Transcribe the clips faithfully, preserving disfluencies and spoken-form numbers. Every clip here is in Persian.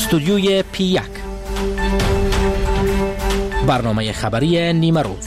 استودیوی پی یک، برنامه خبری نیمه روز.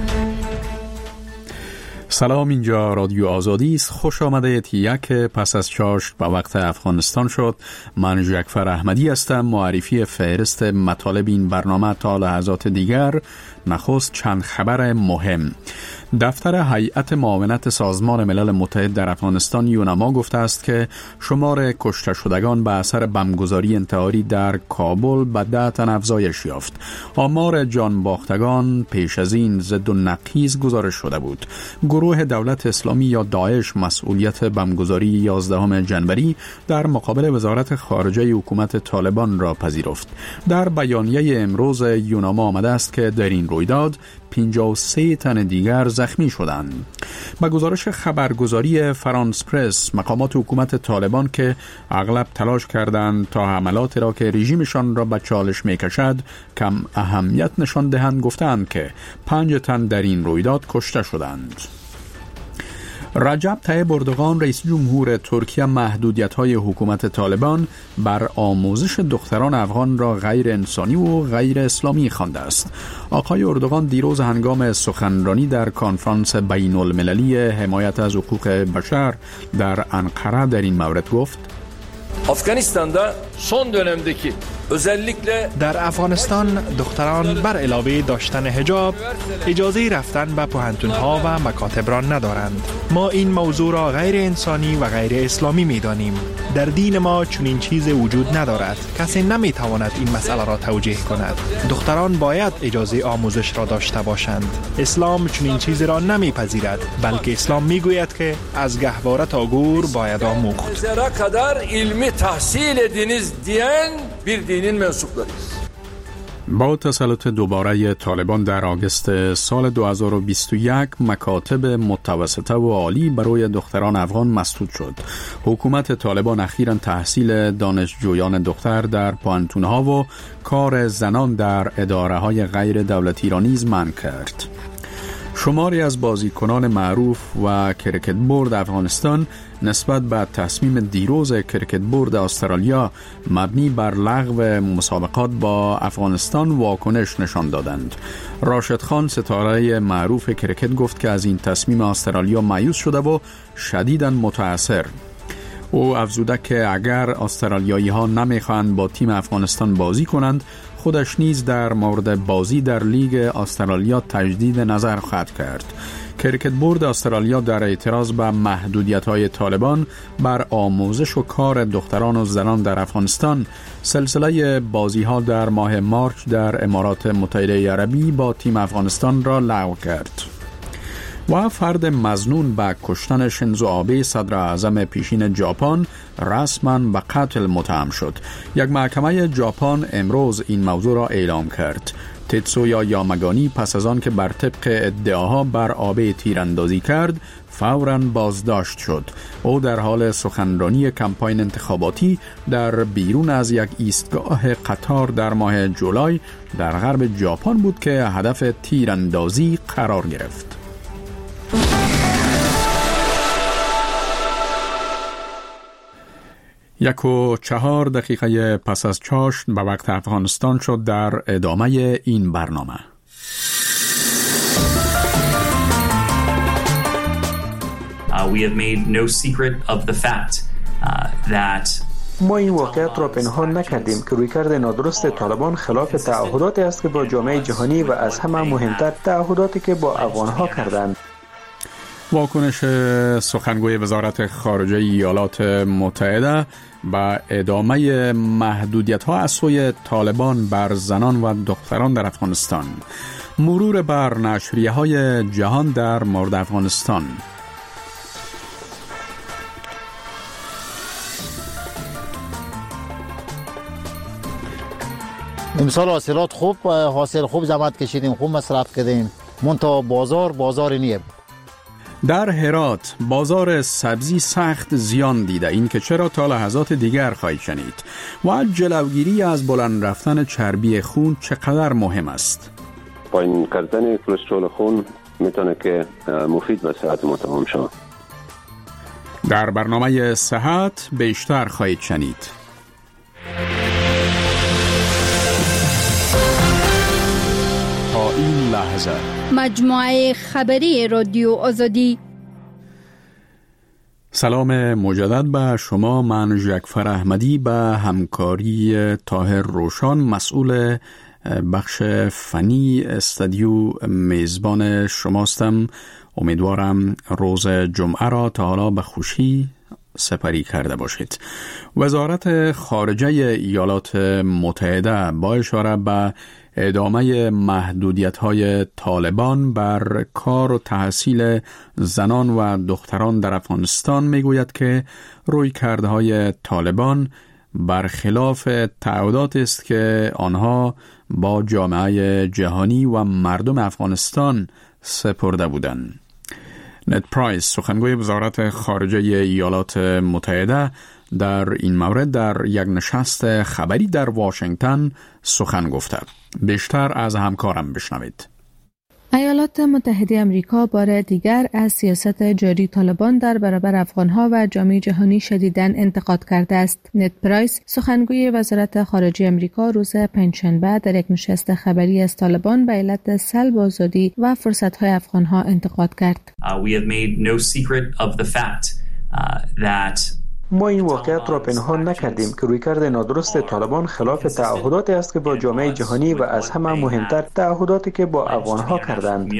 سلام، اینجا رادیو آزادی است. خوش آمده تی یک پس از چاشت به وقت افغانستان شد. من جعفر احمدی هستم. معرفی فهرست مطالب این برنامه تا لحظات دیگر. نخست چند خبر مهم. دفتر هیئت معاونت سازمان ملل متحد در افغانستان یونما گفته است که شمار کشته شدگان به اثر بمبگذاری انتحاری در کابل به ده تن افزایش یافت. آمار جان باختگان پیش از این ضد و نقیض گزارش شده بود. گروه دولت اسلامی یا داعش مسئولیت بمبگذاری یازدهم ژانویه در مقابل وزارت خارجه حکومت طالبان را پذیرفت. در بیانیه امروز یونما آمده است که در این رویداد پنجاه و سه تن دیگر زخمی شدند. با گزارش خبرگزاری فرانس پرس، مقامات حکومت طالبان که اغلب تلاش کردند تا حملات را که رژیمشان را به چالش میکشد کم اهمیت نشان دهند، گفتند که پنج تن در این رویداد کشته شدند. رجب طیب اردوغان رئیس جمهور ترکیه محدودیت‌های حکومت طالبان بر آموزش دختران افغان را غیر انسانی و غیر اسلامی خوانده است. آقای اردوغان دیروز هنگام سخنرانی در کنفرانس بین المللی حمایت از حقوق بشر در انقره در این مورد گفت: افغانستان'da son dönemdeki özellikle در افغانستان دختران بر علاوه داشتن حجاب اجازه رفتن به پوهنتون‌ها و مکاتب را ندارند. ما این موضوع را غیر انسانی و غیر اسلامی می‌دانیم. در دین ما چنین چیزی وجود ندارد. کسی نمی‌تواند این مسئله را توجیه کند. دختران باید اجازه آموزش را داشته باشند. اسلام چنین چیزی را نمی‌پذیرد، بلکه اسلام می‌گوید که از گهواره تا گور باید آموخت. zera kadar ilmi tahsil ediniz diyen bir dinin mensuplarıyız. با تسلط دوباره طالبان در آگوست سال دو هزار و بیست و یک مکاتب متوسطه و عالی برای دختران افغان مسدود شد. حکومت طالبان اخیراً تحصیل دانشجویان دختر در پوهنتون‌ها و کار زنان در اداره‌های غیر دولتی را نیز منع کرد. شماری از بازیکنان معروف و کرکت بورد افغانستان نسبت به تصمیم دیروز کرکت بورد استرالیا مبنی بر لغو مسابقات با افغانستان واکنش نشان دادند. راشد خان، ستاره معروف کرکت، گفت که از این تصمیم استرالیا مایوس شده و شدیداً متاثر. او افزوده که اگر استرالیایی ها نمیخواهند با تیم افغانستان بازی کنند، خودش نیز در مورد بازی در لیگ استرالیا تجدید نظر خواهد کرد. کرکت بورد استرالیا در اعتراض به محدودیت‌های طالبان بر آموزش و کار دختران و زنان در افغانستان سلسله بازی‌ها در ماه مارچ در امارات متحده عربی با تیم افغانستان را لغو کرد. و فرد مظنون به کشتن شینزو آبه صدر اعظم پیشین ژاپن رسما به قتل متهم شد. یک محکمه ژاپن امروز این موضوع را اعلام کرد. تتسویا یاماگانی پس از آن که بر طبق ادعاها بر آبه تیراندازی کرد فوراً بازداشت شد. او در حال سخنرانی کمپاین انتخاباتی در بیرون از یک ایستگاه قطار در ماه جولای در غرب ژاپن بود که هدف تیراندازی قرار گرفت. یک و چهار دقیقه پس از چاشت به وقت افغانستان شد. در ادامه این برنامه uh, we have made no secret of the fact uh, that ما این واقعیت را پنهان نکردیم که رویکرد نادرست طالبان خلاف تعهداتی است که با جامعه جهانی و از همه مهمتر تعهداتی که با افغانها کردند. واکنش سخنگوی وزارت خارجه ایالات متحده با ادامه محدودیت‌ها از سوی طالبان بر زنان و دختران در افغانستان. مرور بر نشریه‌های جهان در مورد افغانستان. امسال حاصلات خوب حاصل خوب زحمت کشیدیم، خوب مصرف کردیم، منتها بازار بازار نیه. در هرات بازار سبزی سخت زیان دیده. این که چرا تا لحظات دیگر خواهید شنید. و جلوگیری از بلند رفتن چربی خون چقدر مهم است. پایین کردن کلسترول خون میتونه که مفید به صحت ما تمام شود. در برنامه صحت بیشتر خواهید شنید. لحظه. مجموعه خبری رادیو آزادی. سلام مجدد به شما. من جعفر احمدی به همکاری طاهر روشان مسئول بخش فنی استودیو میزبان شماستم. امیدوارم روز جمعه را تا حالا به خوشی سپری کرده باشید. وزارت خارجه ایالات متحده با اشاره به ادامه محدودیت‌های طالبان بر کار و تحصیل زنان و دختران در افغانستان میگوید که رویکردهای طالبان برخلاف تعهدات است که آنها با جامعه جهانی و مردم افغانستان سپرده بودند. نت پرایس، سخنگوی وزارت خارجه ایالات متحده، در این مورد در یک نشست خبری در واشنگتن سخن گفته. بیشتر از همکارم بشنوید. ایالات متحده آمریکا بار دیگر از سیاست جاری طالبان در برابر افغانها و جامعه جهانی شدیداً انتقاد کرده است. نت پرایس، سخنگوی وزارت خارجه آمریکا، روز پنجشنبه در یک نشست خبری از طالبان به علت سلب آزادی و فرصت‌های افغانها انتقاد کرد. Uh, we have made no secret of the fact uh, that ما این واقعیت را پنهان نکردیم که رویکرد نادرست طالبان خلاف تعهداتی است که با جامعه جهانی و از همه مهمتر تعهداتی که با افغانها کردند.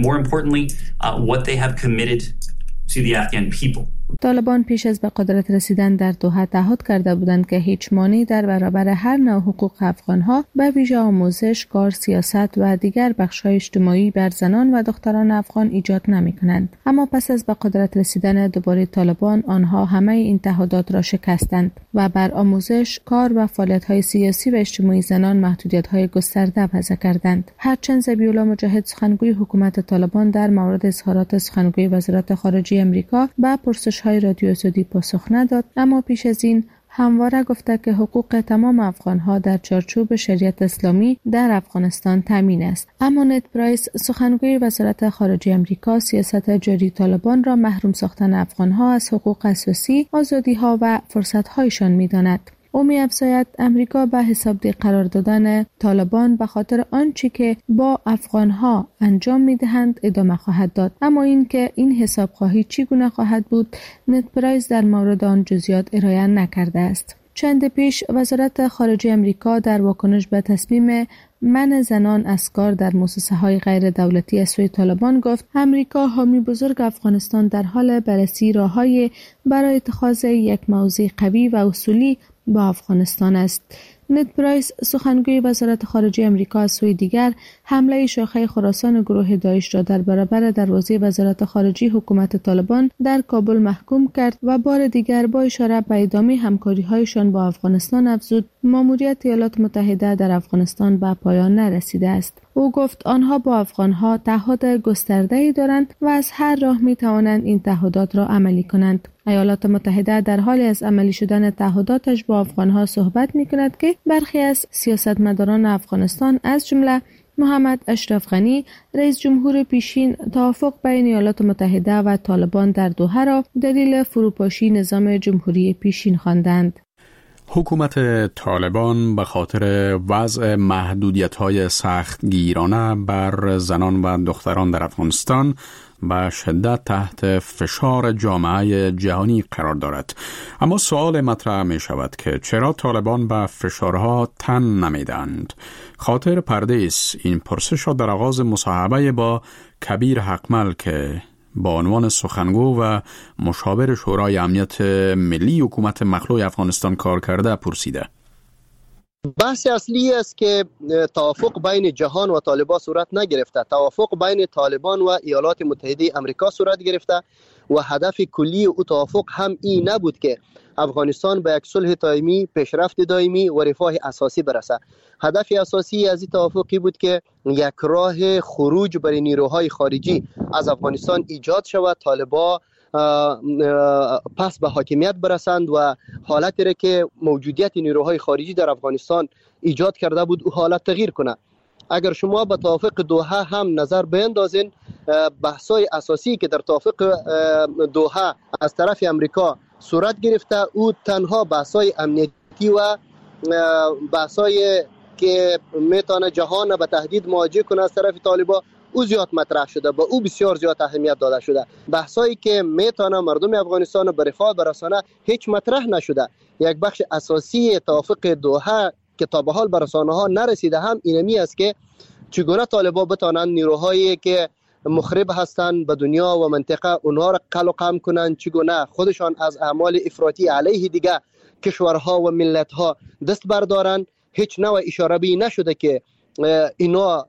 طالبان پیش از به قدرت رسیدن در دوحه تعهد کرده بودند که هیچ مانعی در برابر هر نوع حقوق افغانها به ویژه آموزش، کار، سیاست و دیگر بخش‌های اجتماعی بر زنان و دختران افغان ایجاد نمی‌کنند. اما پس از به قدرت رسیدن دوباره طالبان، آنها همه این تعهدات را شکستند و بر آموزش، کار و فعالیت‌های سیاسی و اجتماعی زنان محدودیت‌های گسترده وضع کردند. هرچند ذبیح‌الله مجاهد، سخنگوی حکومت طالبان، در مورد اظهارات سخنگوی وزارت خارجه آمریکا به پرسش های رادیو آزادی پاسخ نداد، اما پیش از این همواره گفته که حقوق تمام افغانها در چارچوب شریعت اسلامی در افغانستان تامین است. اما نت پرایس، سخنگوی وزارت خارجه آمریکا، سیاست جاری طالبان را محروم ساختن افغانها از حقوق اساسی، آزادی‌ها و فرصت‌هایشان می‌داند. او می‌افزاید امریکا به حسابدهی قرار دادن طالبان به خاطر آنچه که با افغانها انجام می‌دهند ادامه خواهد داد، اما این که این حسابخواهی چگونه خواهد بود، نت پرایس در مورد آن جزئیات ارائه نکرده است. چند پیش وزارت خارجه آمریکا در واکنش به تصمیم منع زنان از کار در مؤسسه‌های غیر دولتی از سوی طالبان گفت امریکا حامی بزرگ افغانستان در حال بررسی راه‌های برای اتخاذ یک موضع قوی و اصولی با افغانستان است. نت پرایس، سخنگوی وزارت خارجه آمریکا، از سوی دیگر حمله شاخه خراسان گروه داعش را در برابر دروازه وزارت خارجه حکومت طالبان در کابل محکوم کرد و بار دیگر با اشاره به ادامه همکاری‌هایشان با افغانستان افزود ماموریت ایالات متحده در افغانستان به پایان نرسیده است. او گفت آنها با افغانها تعهد گسترده‌ای دارند و از هر راه می‌توانند این تعهدات را عملی کنند. ایالات متحده در حال از عملی شدن تعهداتش با افغانها صحبت می‌کند که برخی از سیاستمداران افغانستان از جمله محمد اشرف غنی، رئیس جمهور پیشین، توافق بین ایالات متحده و طالبان در دوحه را دلیل فروپاشی نظام جمهوری پیشین خواندند. حکومت طالبان به خاطر وضع محدودیت‌های سختگیرانه بر زنان و دختران در افغانستان به شدت تحت فشار جامعه جهانی قرار دارد. اما سوال مطرح می شود که چرا طالبان به فشارها تن نمیدند؟ خاطر پردیس این پرسش را در آغاز مصاحبه با کبیر حقمل که با عنوان سخنگو و مشاور شورای امنیت ملی حکومت مخلوع افغانستان کار کرده پرسیده. بحث اصلی است که توافق بین جهان و طالبان صورت نگرفته. توافق بین طالبان و ایالات متحده آمریکا صورت گرفته و هدف کلی او توافق هم این نبود که افغانستان به یک صلح دائمی، پیشرفت دائمی و رفاه اساسی برسه. هدف اساسی از این توافقی بود که یک راه خروج برای نیروهای خارجی از افغانستان ایجاد شود، طالبان پس به حاکمیت برسند و حالتی را که موجودیت نیروهای خارجی در افغانستان ایجاد کرده بود او حالت تغییر کنه. اگر شما به توافق دوحه هم نظر بیندازین، بحث‌های اساسی که در توافق دوحه از طرف امریکا صورت گرفته او تنها بحث‌های امنیتی و بحث‌های که میتونه جهان به تهدید مواجه کنه از طرف طالبان او زیاد مطرح شده، به او بسیار زیاد اهمیت داده شده. بحثایی که میتونه مردم افغانستان به رفاه برسانه هیچ مطرح نشده. یک بخش اساسی توافق دوحه که تا به حال به رسانه ها نرسیده هم اینمی است که چگونه طالبان بتانند نیروهایی که مخرب هستند به دنیا و منطقه اونها را قل و قم کنند، چگونه خودشان از اعمال افراطی علیه دیگه کشورها و ملت‌ها دست بردارند. هیچ نوع اشاره به نشده که اینا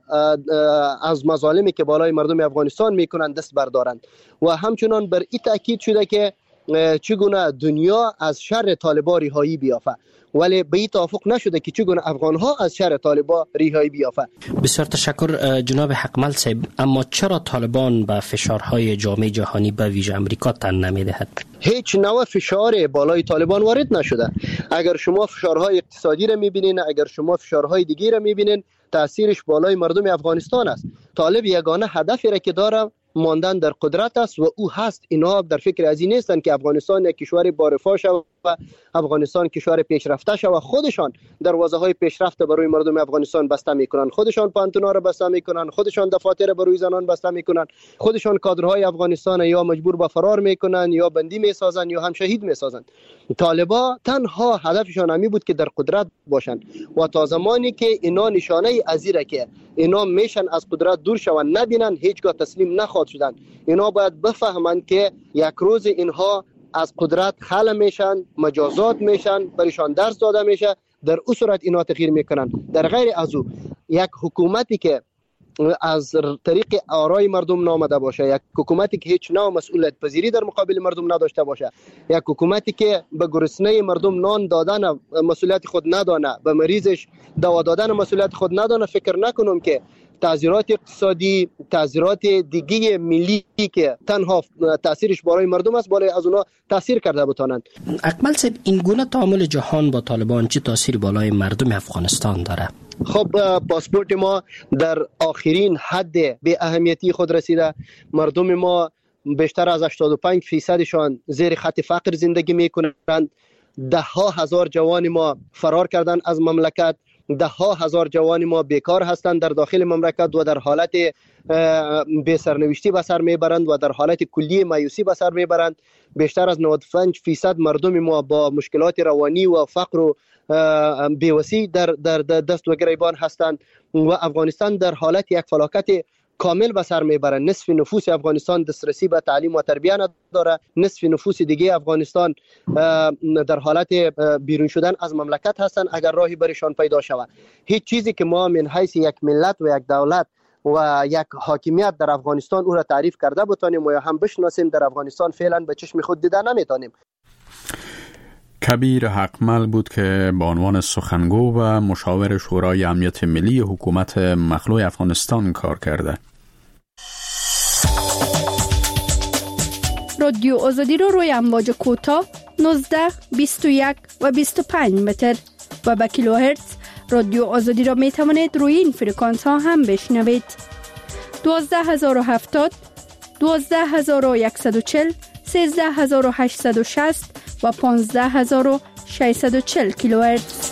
از مظالمی که بالای مردم افغانستان میکنند دست بردارند و همچنان بر این تاکید شده که چگونه دنیا از شر طالبان رهایی بیافته، ولی به این توافق نشده که چگونه افغانها از شر طالبان رهایی بیافته. بسیار تشکر جناب حقمل صاحب. اما چرا طالبان به فشارهای جامعه جهانی به ویژه امریکا تن نمیدهد؟ هیچ نوع فشار بالای طالبان وارد نشده. اگر شما فشارهای اقتصادی را میبینین، اگر شما فشارهای دیگه را میبینین، تاثیرش بالای مردم افغانستان است. طالب یگانه هدفی را که داره ماندن در قدرت است و او هست. اینها در فکر از این نیستند که افغانستان یک کشور بارفا شود و افغانستان کشور پیشرفته شود. خودشان دروازه های پیشرفت برای مردم افغانستان بسته میکنند، خودشان پانتونا را بسته میکنند، خودشان دفاتر برای زنان بسته میکنند، خودشان کادرهای افغانستان یا مجبور به فرار میکنند یا بندی میسازند یا هم شهید میسازند. طالبان تنها هدفشان همی بود که در قدرت باشند و تا زمانی که اینا نشانه ازیره که اینا میشن از قدرت دور شوند نبینن، هیچگاه تسلیم نخواهد شدن. اینا باید بفهمند که یک روز اینها از قدرت خلع میشن، مجازات میشن، برایشان درس داده میشه، در اون صورت اینا تغییر میکنن. در غیر از او یک حکومتی که از طریق آرای مردم نامده باشه، یک حکومتی که هیچ نوع مسئولیت پذیری در مقابل مردم نداشته باشه، یک حکومتی که به گرسنه مردم نان دادن مسئولیت خود ندانه، به مریضش دوا دادن مسئولیت خود ندانه، فکر نکنم که تعذیرات اقتصادی، تعذیرات دیگه ملی که تنها تاثیرش برای مردم است بالای از اونا تاثیر کرده بتانند. اکمل صاحب، این گونه تعامل جهان با طالبان چه تاثیری بالای مردم افغانستان داره؟ خب پاسپورت ما در آخرین حد به اهمیتی خود رسیده. مردم ما بیشتر از هشتاد و پنج فیصدشان زیر خط فقر زندگی میکنند. ده ها هزار جوان ما فرار کردن از مملکت، ده ها هزار جوان ما بیکار هستند در داخل مملکت و در حالت بی سرنوشتی به سر میبرند و در حالت کلی مایوسی به سر میبرند. بیشتر از نود و پنج فیصد مردم ما با مشکلات روانی و فقر و بیوسی در در دست و گریبان هستند و افغانستان در حالت یک فلاکت کامل به سر میبره. نصف نفوس افغانستان دسترسی به تعلیم و تربیت نداره، نصف نفوس دیگه افغانستان در حالت بیرون شدن از مملکت هستند اگر راهی برشان پیدا شود. هیچ چیزی که ما من حیث یک ملت و یک دولت و یک حاکمیت در افغانستان او را تعریف کرده بتانیم و یا هم بشناسیم در افغانستان فعلا به چشم خود دیده نمیتونیم. کبیر حقمل بود که به عنوان سخنگو و مشاور شورای امنیت ملی حکومت مخلوع افغانستان کار کرده. رادیو آزادی رو روی امواج کوتاه نوزده، بیست و یک و بیست و پنج متر و با کیلوهرتز رادیو آزادی را می توانید روی این فرکانس ها هم بشنوید. دوازده هزار و هفتاد، دوازده هزار و صد و چهل، سیزده هزار و هشتصد و شصت و پانزده هزار و ششصد و چهل کیلوهرتز.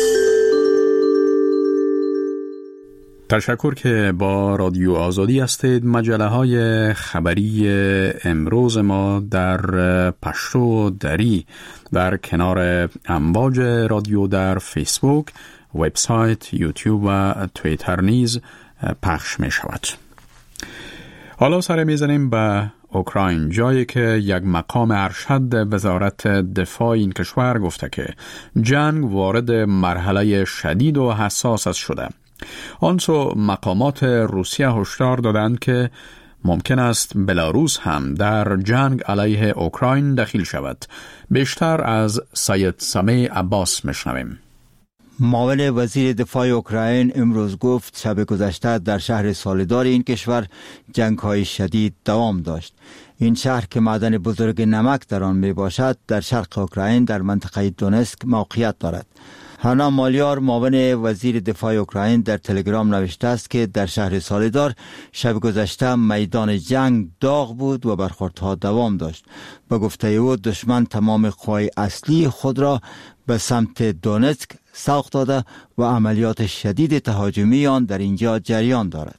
تشکر که با رادیو آزادی هستید. مجله های خبری امروز ما در پشتو و دری در کنار امواج رادیو در فیسبوک، وبسایت، یوتیوب و توییتر نیز پخش می شود. حالا سر میزنیم به اوکراین، جایی که یک مقام ارشد وزارت دفاع این کشور گفته که جنگ وارد مرحله شدید و حساس شده. آنسو مقامات روسیه هشدار دادند که ممکن است بلاروس هم در جنگ علیه اوکراین دخیل شود. بیشتر از سید سمیع عباس میشنویم. معاون وزیر دفاع اوکراین امروز گفت شب گذشته در شهر سالدار این کشور جنگ‌های شدید دوام داشت. این شهر که معدن بزرگ نمک در آن می باشد در شرق اوکراین در منطقه دونسک موقعیت دارد. هانا مالیار معاون وزیر دفاع اوکراین در تلگرام نوشته است که در شهر سالدار شب گذشته میدان جنگ داغ بود و برخوردها دوام داشت. به گفته او دشمن تمام قوای اصلی خود را به سمت دونتسک سوق داده و عملیات شدید تهاجمی آن در اینجا جریان دارد.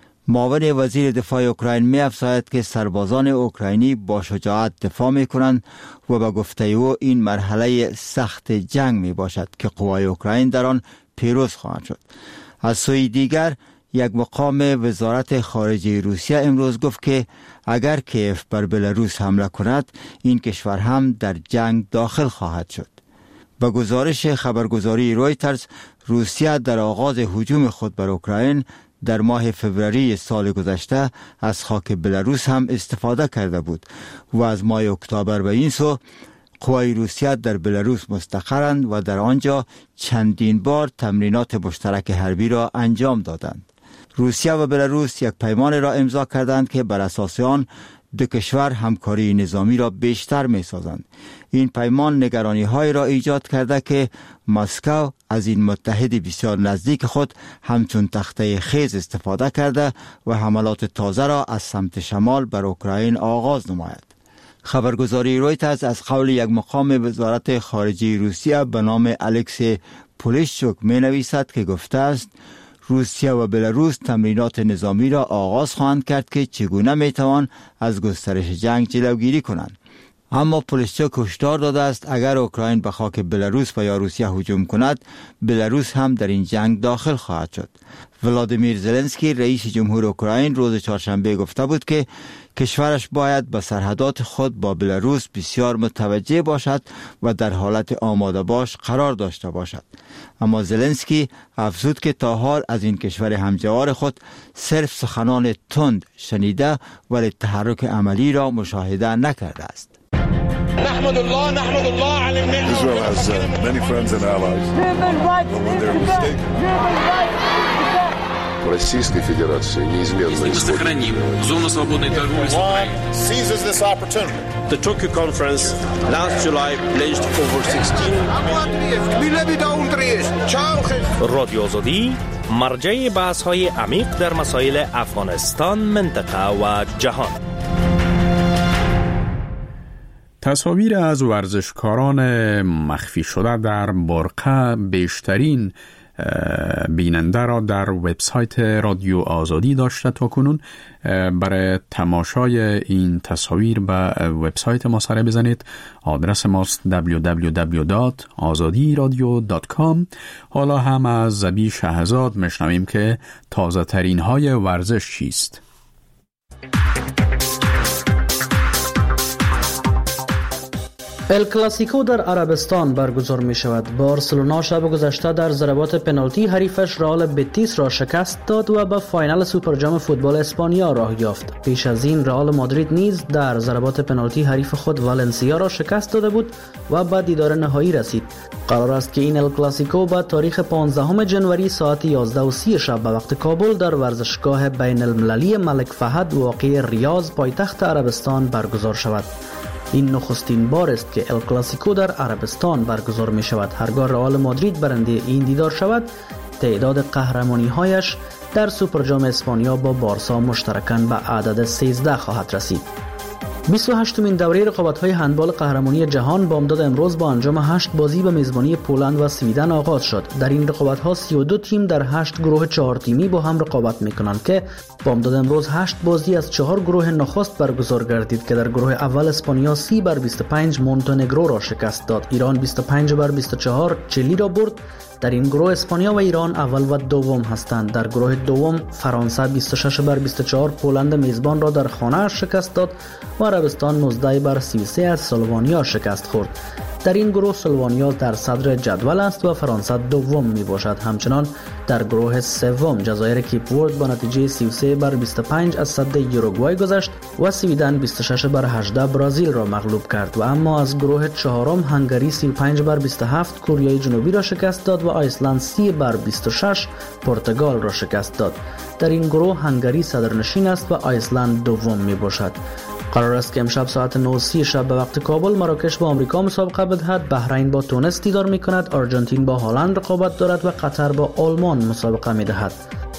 معاون وزیر دفاع اوکراین می افزاید که سربازان اوکراینی با شجاعت دفاع می کنند و به گفته او این مرحله سخت جنگ می باشد که قوای اوکراین در آن پیروز خواهند شد. از سوی دیگر یک مقام وزارت خارجه روسیه امروز گفت که اگر کیف بر بلاروس حمله کند این کشور هم در جنگ داخل خواهد شد. با گزارش خبرگزاری رویترز، روسیه در آغاز هجوم خود بر اوکراین در ماه فوریه سال گذشته از خاک بلاروس هم استفاده کرده بود و از ماه اکتبر به این سو قوای روسیه در بلاروس مستقرند و در آنجا چندین بار تمرینات مشترک حربی را انجام دادند. روسیه و بلاروس یک پیمان را امضا کردند که بر اساس آن دو کشور همکاری نظامی را بیشتر می سازند. این پیمان نگرانی های را ایجاد کرده که مسکو از این متحد بسیار نزدیک خود همچون تخته خیز استفاده کرده و حملات تازه را از سمت شمال بر اوکراین آغاز نماید. خبرگزاری رویترز از قول یک مقام وزارت خارجه روسیه به نام الکس پولیشچوک می نویسد که گفته است روسیه و بلاروس تمرینات نظامی را آغاز خواهند کرد که چگونه می توان از گسترش جنگ جلوگیری کنند. اما پولیشچوک هشدار داده است اگر اوکراین به خاک بلاروس و یا روسیه هجوم کند، بلاروس هم در این جنگ داخل خواهد شد. ولادیمیر زلنسکی رئیس جمهور اوکراین روز چهارشنبه گفته بود که کشورش باید به سرحدات خود با بلاروس بسیار متوجه باشد و در حالت آماده باش قرار داشته باشد. اما زلنسکی افزود که تا حال از این کشور همجوار خود صرف سخنان تند شنیده ولی تحرک عملی را مشاهده نکرده است. نحمد الله نحمد الله على النعمة. Israel has uh, many friends and allies. But when they're mistaken. Российской Федерации неизменно исходит. Зону свободной торговли с Украиной. Seizes this opportunity. The Tokyo conference last July pledged over sixteen. رادیو آزادی مرجع بحث‌های عمیق در مسائل افغانستان، منطقه و جهان. تصاویر از ورزشکاران مخفی شده در برقه بیشترین بیننده را در وبسایت رادیو آزادی داشته. تا کنون برای تماشای این تصاویر به وبسایت ما سر بزنید. آدرس ماست دبلیو دبلیو دبلیو دات آزادی رادیو دات کام. حالا هم از زبی شهزاد میشنویم که تازه ترین های ورزش چیست. ال کلاسیکو در عربستان برگزار می شود. بارسلونا شب گذشته در ضربات پنالتی حریفش رئال بتیس را شکست داد و به فاینال سوپر جام فوتبال اسپانیا راه یافت. پیش از این رئال مادرید نیز در ضربات پنالتی حریف خود والنسیا را شکست داده بود و به دیدار نهایی رسید. قرار است که این ال کلاسیکو با تاریخ پانزدهم ژانویه ساعت یازده و سی شب به وقت کابل در ورزشگاه بین المللی ملک فهد واقع ریاض پایتخت عربستان برگزار شود. این نخستین بار است که ال کلاسیکو در عربستان برگزار می شود. هرگاه رئال مادرید برنده این دیدار شود، تعداد قهرمانی هایش در سوپر جام اسپانیا با بارسا مشترکاً به عدد سیزده خواهد رسید. بیست و هشتمین دوره رقابت‌های هندبال قهرمانی جهان بامداد امروز با انجام هشت بازی به میزبانی پولند و سویدن آغاز شد. در این رقابت‌ها سی و دو تیم در هشت گروه چهار تیمی با هم رقابت می‌کنند که بامداد امروز هشت بازی از چهار گروه نخست برگزار گردید که در گروه اول اسپانیا سی بر بیست و پنج مونتنگرو را شکست داد. ایران بیست و پنج بر بیست و چهار چلی را برد. در این گروه اسپانیا و ایران اول و دوم هستند. در گروه دوم فرانسه بیست و شش بر بیست و چهار پولند میزبان را در خانه شکست داد و عربستان نوزده بر سی و سه از سلوانیا شکست خورد. در این گروه سلوانیا در صدر جدول است و فرانسه دوم می باشد. همچنان در گروه سوم جزایر کیپ ورد با نتیجه سی و سه بر بیست و پنج از صد یوروگوای گذشت و سویدن بیست و شش بر هجده برزیل را مغلوب کرد و اما از گروه چهارم هنگری سی و پنج بر بیست و هفت کره جنوبی را شکست داد و آیسلند سی بر بیست و شش پرتغال را شکست داد. در این گروه هنگری صدرنشین است و آیسلند دوم می باشد. قرار است که امشب ساعت نه و سی شب به وقت کابل مراکش با آمریکا مسابقه بدهد، بحرین با تونس دیدار می کند، آرژانتین با هلند رقابت دارد و قطر با آلمان مسابقه می دهد.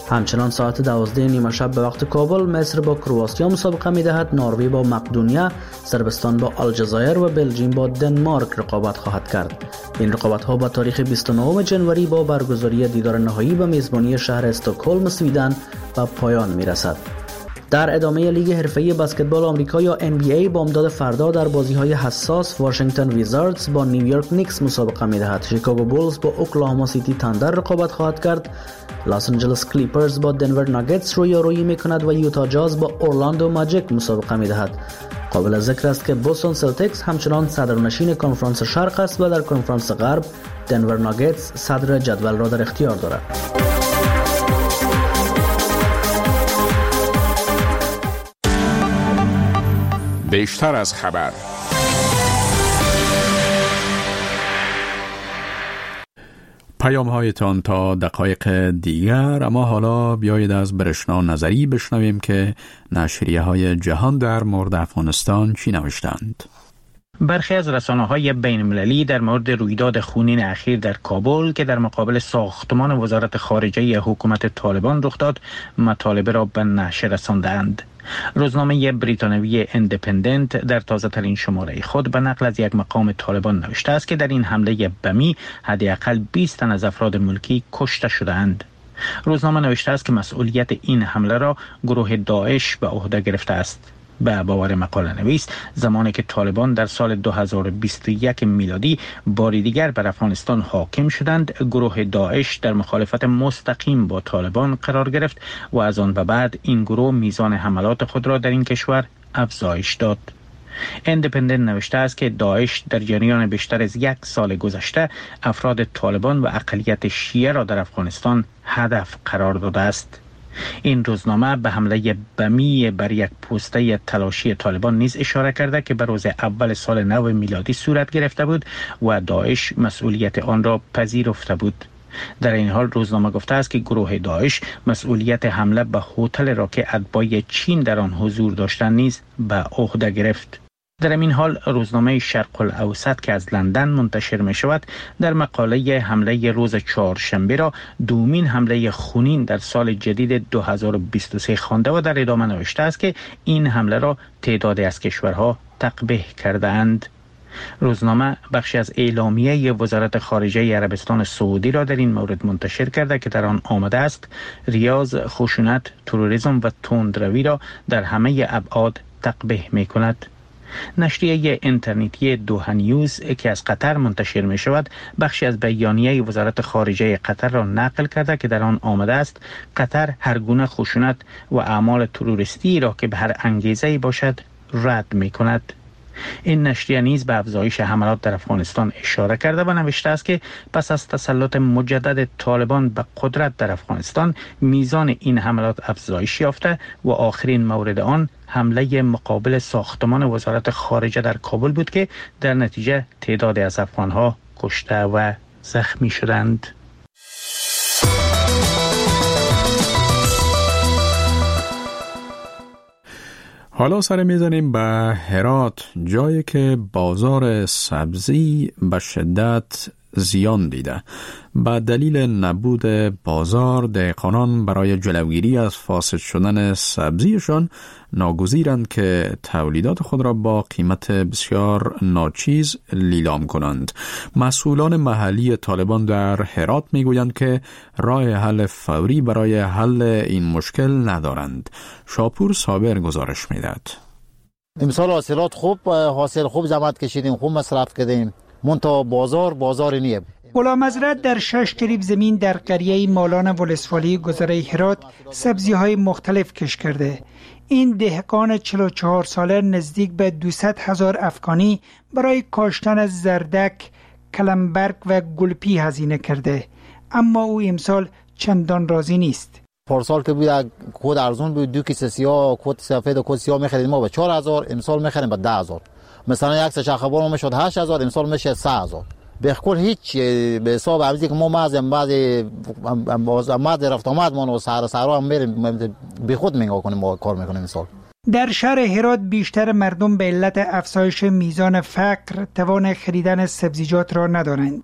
همچنان ساعت دوازده نیمه شب به وقت کابل مصر با کرواتیا مسابقه می‌دهد، نروژ با مقدونیه، صربستان با الجزایر و بلژیم با دنمارک رقابت خواهد کرد. این رقابت‌ها با تاریخ بیست و نهم ژانویه با برگزاری دیدار نهایی به میزبانی شهر استکهلم سویدن به پایان می‌رسد. در ادامه لیگ حرفه‌ای بسکتبال آمریکا یا ان بی ای با امداد فردا در بازی‌های حساس واشنگتن ویزاردز با نیویورک نیکس مسابقه می‌دهد. شیکاگو بولز با اوکلاهاما سیتی تاندر رقابت خواهد کرد. لاس آنجلس کلیپرز با دنور ناگتس رویارویی می‌کند و یوتا جاز با اورلاندو ماجیک مسابقه می‌دهد. قابل ذکر است که بوستون سلتیکس همچنان صدرنشین کنفرانس شرق است و در کنفرانس غرب دنور ناگتس صدر جدول را در اختیار دارد. بیشتر از خبر. پیام هایتان تا دقایق دیگر، اما حالا بیایید از برشنا نظری بشنویم که نشریه های جهان در مورد افغانستان چی نوشتند. برخی از رسانه‌های بین‌المللی در مورد رویداد خونین اخیر در کابل که در مقابل ساختمان وزارت خارجه حکومت طالبان رخ داد، مطالب را به نشر رساندند. روزنامه بریتانیایی اندیپندنت در تازه ترین شماره خود به نقل از یک مقام طالبان نوشته است که در این حمله بمی حداقل بیست تن از افراد ملکی کشته شدند. روزنامه نوشته است که مسئولیت این حمله را گروه داعش به عهده گرفته است. به باور مقاله نویس، زمانی که طالبان در سال دو هزار و بیست و یک میلادی باری دیگر بر افغانستان حاکم شدند، گروه داعش در مخالفت مستقیم با طالبان قرار گرفت و از آن به بعد این گروه میزان حملات خود را در این کشور افزایش داد. اندیپندنت نوشته است که داعش در جریان بیشتر از یک سال گذشته افراد طالبان و اقلیت شیعه را در افغانستان هدف قرار داده است. این روزنامه به حمله بمی بر یک پوسته تلاشی طالبان نیز اشاره کرده که به روز اول سال نو میلادی صورت گرفته بود و داعش مسئولیت آن را پذیرفته بود. در این حال روزنامه گفته است که گروه داعش مسئولیت حمله به هتل را که اتباع چین در آن حضور داشتند نیز به عهده گرفت. در این حال روزنامه شرق الاوسط که از لندن منتشر می شود در مقاله حمله روز چهارشنبه را دومین حمله خونین در سال جدید دو هزار و بیست و سه خوانده و در ادامه نوشته است که این حمله را تعدادی از کشورها تقبیح کرده اند. روزنامه بخشی از اعلامیه وزارت خارجه عربستان سعودی را در این مورد منتشر کرده که در آن آمده است ریاض خشونت، تروریسم و تندروی را در همه ابعاد تقبیح می کند. نشریه اینترنتی دوحه نیوز که از قطر منتشر می شود بخشی از بیانیه وزارت خارجه قطر را نقل کرده که در آن آمده است قطر هر گونه خشونت و اعمال تروریستی را که به هر انگیزه‌ای باشد رد می کند. این نشریه نیز به افزایش حملات در افغانستان اشاره کرده و نوشته است که پس از تسلط مجدد طالبان به قدرت در افغانستان میزان این حملات افزایش یافته و آخرین مورد آن حمله مقابل ساختمان وزارت خارجه در کابل بود که در نتیجه تعدادی از افغانها کشته و زخمی شدند. حالا سر میزنیم به هرات، جایی که بازار سبزی به شدت زیان دیده. به دلیل نبود بازار، دهقانان برای جلوگیری از فاسد شدن سبزیشان ناگزیرند که تولیدات خود را با قیمت بسیار ناچیز لیلام کنند. مسئولان محلی طالبان در هرات میگویند که راه حل فوری برای حل این مشکل ندارند. شاپور صابر گزارش میدهد. امسال حاصلات خوب حاصل خوب زحمت کشیدیم، خوب مصرف کردیم، منتها بازار بازار نیه. غلام حضرت در شش کریب زمین در قریه مالان ولسوالی گذره هرات سبزی های مختلف کش کرده. این دهقان چهل و چهار ساله نزدیک به دویست هزار افغانی برای کاشتن زردک، کلمبرگ و گلپی هزینه کرده، اما او امسال چندان راضی نیست. پارسال که بود کود ارزون بود، دو کیسه سیاه کود سفید و کود سیاه می‌خرید ما به چهار هزار، امسال می‌خریم به ده هزار. مثلا یک سه خبر میشد هشت هزار، امسال میشه سه هزار. به کل هیچ به حساب عوضی که ما مازم بعضی ماده رفت آمد ما و سر سرا هم میریم به خود نگاه کنیم ما کار میکنیم. امسال در شهر هرات بیشتر مردم به علت افزایش میزان فقر توان خریدن سبزیجات را ندارند.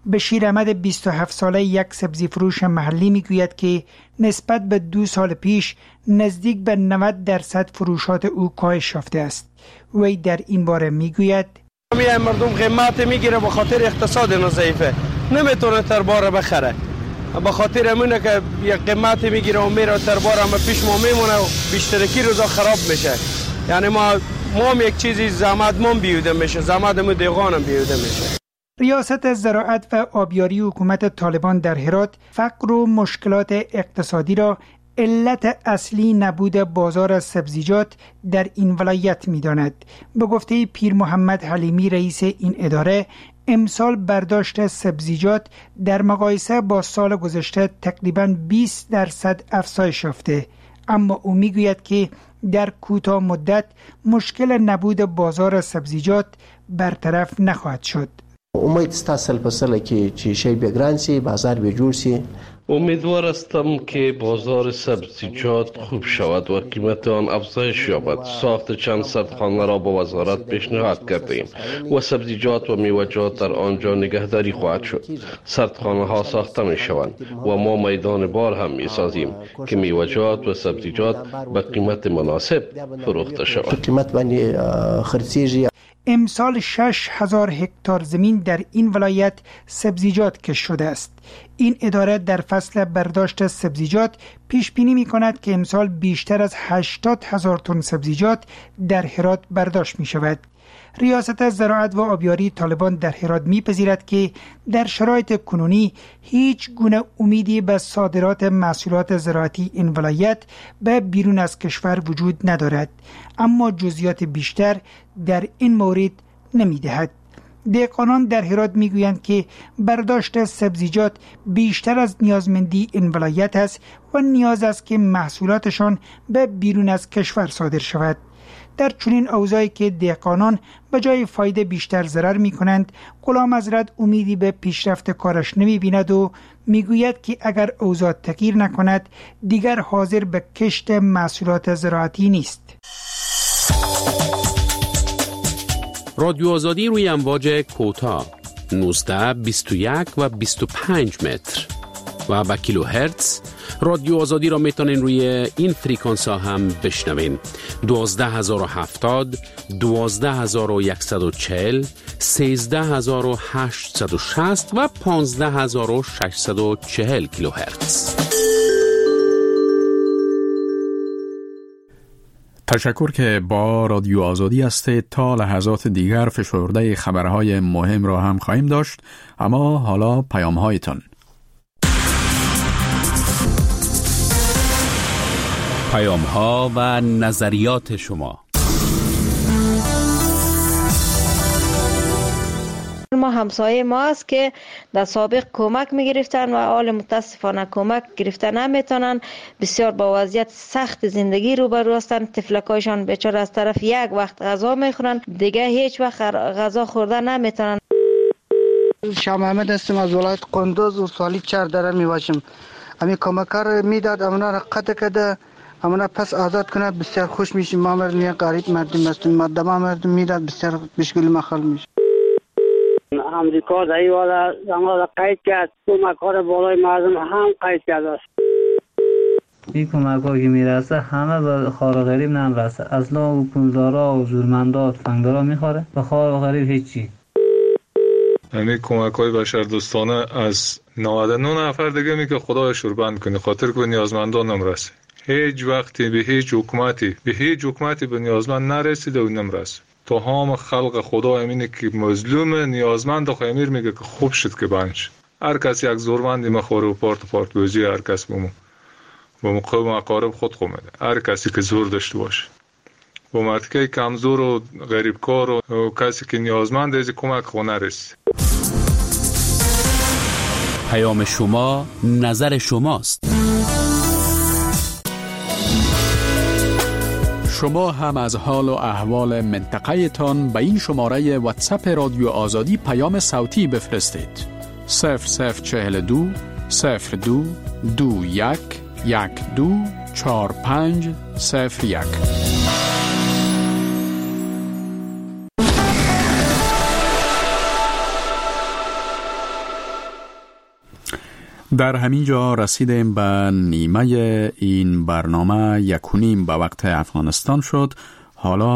بشیر احمد بیست و هفت ساله یک سبزی فروش محلی میگوید که نسبت به دو سال پیش نزدیک به نود درصد فروشات او کاهش یافته است. وی در این باره میگوید مردم قیمت میگیره به خاطر اقتصاد ضعیفه، نمیتونه تربار بخره، به خاطر امونه که یک قیمت میگیره و میره تربار هم پیش ما میمونه و بیشترکی روزا خراب میشه. یعنی ما ما هم یک چیزی زحمت ما بیوده میشه، زحمت ما دیگان هم بیوده میشه. ریاست زراعت و آبیاری حکومت طالبان در هرات فقر و مشکلات اقتصادی را علت اصلی نبود بازار سبزیجات در این ولایت می‌داند. به گفته پیر محمد حلیمی رئیس این اداره، امسال برداشت سبزیجات در مقایسه با سال گذشته تقریباً بیست درصد افزایش یافته، اما او میگوید که در کوتاه مدت مشکل نبود بازار سبزیجات برطرف نخواهد شد. امید است سال په سال کې چې شی به ګران سي، بازار به جوړ سي. امیدوار هستم که بازار سبزیجات خوب شود و قیمت آن افزایش یابد. ساخت چند سردخانه را با وزارت پیشنهاد کردیم و سبزیجات و میوه‌جات در آنجا نگهداری خواهد شد. سردخانه ها ساخته می شوند و ما میدان بار هم می سازیم که میوه‌جات و سبزیجات به قیمت مناسب فروخته شود. قیمت باندې خرڅیږي. امسال شش هزار هکتار زمین در این ولایت سبزیجات کشت شده است. این اداره در فصل برداشت سبزیجات پیش بینی می کند که امسال بیشتر از هشتاد هزار تن سبزیجات در هرات برداشت می شود. ریاست زراعت و آبیاری طالبان در هرات می‌پذیرد که در شرایط کنونی هیچ گونه امیدی به صادرات محصولات زراعتی این ولایت به بیرون از کشور وجود ندارد، اما جزئیات بیشتر در این مورد نمی‌دهد. دهقانان در هرات میگویند که برداشت سبزیجات بیشتر از نیازمندی این ولایت است و نیاز است که محصولاتشان به بیرون از کشور صادر شود. در چنین اوضاعی که دهقانان به جای فایده بیشتر ضرر می کنند، غلام حضرت امیدی به پیشرفت کارش نمی بیند و می گوید که اگر اوضاع تغییر نکند دیگر حاضر به کشت محصولات زراعتی نیست. رادیو آزادی روی امواج کوتاه نوزده بیست و یک و بیست و پنج متر و با کیلو هرتز. رادیو آزادی را میتونین روی این فریکانس ها هم بشنوین: دوازده هزار و هفتاد، دوازده هزار و صد و چهل، سیزده هزار و هشتصد و شصت و پانزده هزار و ششصد و چهل کیلو هرتز. تشکر که با رادیو آزادی هستید. تا لحظات دیگر فشرده خبرهای مهم را هم خواهیم داشت، اما حالا پیام هایتان. پیام ها و نظریات شما. ما همسایه ما است که در سابق کمک می گرفتن و حال متاسفانه کمک گرفتن نمیتونن. بسیار با وضعیت سخت زندگی روبرو هستن. طفلکایشان بیچاره از طرف یک وقت غذا میخورن، دیگه هیچ وقت غذا خوردن نمیتونن. شاه محمد هستم از ولایت قندوز و سالی چهار دره میباشم. امی کمکار میداد امنا را قطع کرده، امنا پس آزاد کنه، بسیار خوش میشیم. ما مردم غریب مردم هستیم، مردم مردم میداد، بسیار بشکل مخال میشه. امریکا در این والا زمان را قید کرد، کمکار بالای مردم هم قید کرده است. این کمک ها که میرسه همه به خار غریب نمیرسه. اصلا و پولدارا و زورمندات فنگدارا میخوره، به خار غریب هیچی. همین کمک های بشر دوستانه از نود و نه نفر دیگه می که خدای شوربند کنه، خاطر که نیازمندان نمرسه. هیچ وقتی به هیچ حکومتی به هیچ حکومتی به نیازمند نرسیده و نمرسه. تو هم خلق خدا امینه که مظلوم نیازمند و خیمیر میگه که خوب شد که بنش. هر کس یک زورمندی مخوره و پارت پارت بوزی، هر کس بمو با مقام اقارب خود خومده. هر کسی که زور داشته باشه با مرتکه کمزور و غریبکار و کسی که نیازمند از کمک خونه رسید. پیام شما نظر شماست. شما هم از حال و احوال منطقه تان به این شماره واتساپ رادیو آزادی پیام صوتی بفرستید. صفر صفر چهل دو صفر دو دو یک یک دو چهار پنج صفر یک. در همین جا رسیدیم به نیمه این برنامه. یک و نیم به وقت افغانستان شد. حالا